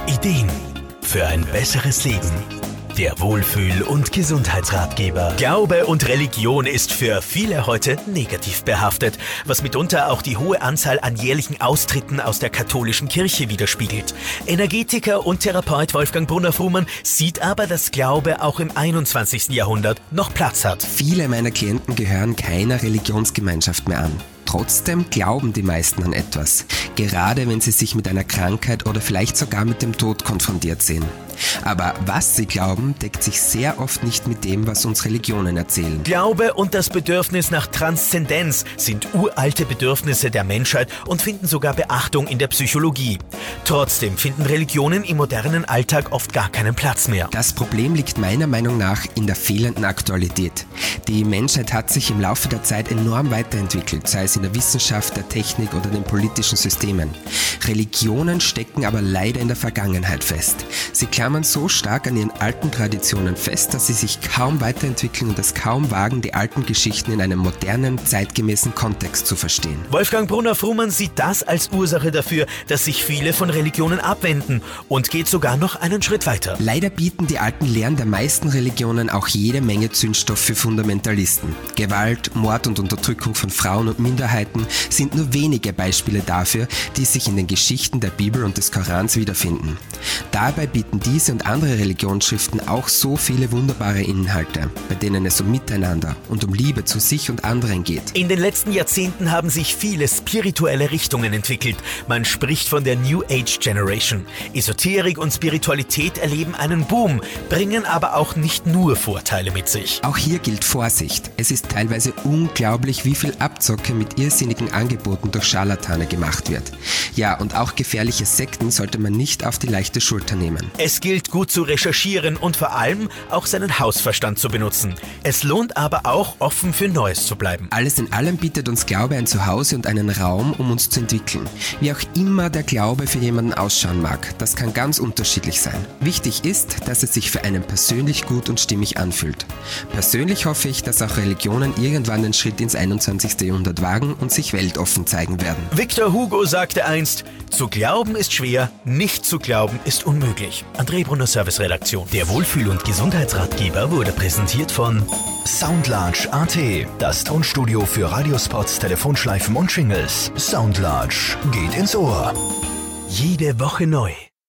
Ideen für ein besseres Leben. Der Wohlfühl- und Gesundheitsratgeber. Glaube und Religion ist für viele heute negativ behaftet, was mitunter auch die hohe Anzahl an jährlichen Austritten aus der katholischen Kirche widerspiegelt. Energetiker und Therapeut Wolfgang Brunner-Frumann sieht aber, dass Glaube auch im 21. Jahrhundert noch Platz hat. Viele meiner Klienten gehören keiner Religionsgemeinschaft mehr an. Trotzdem glauben die meisten an etwas, gerade wenn sie sich mit einer Krankheit oder vielleicht sogar mit dem Tod konfrontiert sehen. Aber was sie glauben, deckt sich sehr oft nicht mit dem, was uns Religionen erzählen. Glaube und das Bedürfnis nach Transzendenz sind uralte Bedürfnisse der Menschheit und finden sogar Beachtung in der Psychologie. Trotzdem finden Religionen im modernen Alltag oft gar keinen Platz mehr. Das Problem liegt meiner Meinung nach in der fehlenden Aktualität. Die Menschheit hat sich im Laufe der Zeit enorm weiterentwickelt, sei es in der Wissenschaft, der Technik oder den politischen Systemen. Religionen stecken aber leider in der Vergangenheit fest. Sie klammern so stark an ihren alten Traditionen fest, dass sie sich kaum weiterentwickeln und es kaum wagen, die alten Geschichten in einem modernen, zeitgemäßen Kontext zu verstehen. Wolfgang Brunner-Frumann sieht das als Ursache dafür, dass sich viele von Religionen abwenden und geht sogar noch einen Schritt weiter. Leider bieten die alten Lehren der meisten Religionen auch jede Menge Zündstoff für Fundamentalisten. Gewalt, Mord und Unterdrückung von Frauen und Minderheiten sind nur wenige Beispiele dafür, die sich in den Geschichten der Bibel und des Korans wiederfinden. Dabei bieten diese und andere Religionsschriften auch so viele wunderbare Inhalte, bei denen es um Miteinander und um Liebe zu sich und anderen geht. In den letzten Jahrzehnten haben sich viele spirituelle Richtungen entwickelt. Man spricht von der New Age Generation. Esoterik und Spiritualität erleben einen Boom, bringen aber auch nicht nur Vorteile mit sich. Auch hier gilt Vorsicht. Es ist teilweise unglaublich, wie viel Abzocke mit irrsinnigen Angeboten durch Scharlatane gemacht wird. Ja, und auch gefährliche Sekten sollte man nicht auf die leichte Schulter nehmen. Es gilt gut zu recherchieren und vor allem auch seinen Hausverstand zu benutzen. Es lohnt aber auch, offen für Neues zu bleiben. Alles in allem bietet uns Glaube ein Zuhause und einen Raum, um uns zu entwickeln. Wie auch immer der Glaube für jemanden ausschauen mag, das kann ganz unterschiedlich sein. Wichtig ist, dass es sich für einen persönlich gut und stimmig anfühlt. Persönlich hoffe ich, dass auch Religionen irgendwann den Schritt ins 21. Jahrhundert wagen und sich weltoffen zeigen werden. Victor Hugo sagte einst, zu glauben ist schwer, nicht zu glauben ist unmöglich. André Brunner, Service-Redaktion. Der Wohlfühl- und Gesundheitsratgeber wurde präsentiert von Soundlarge.at, das Tonstudio für Radiospots, Telefonschleifen und Jingles. Soundlarge geht ins Ohr. Jede Woche neu.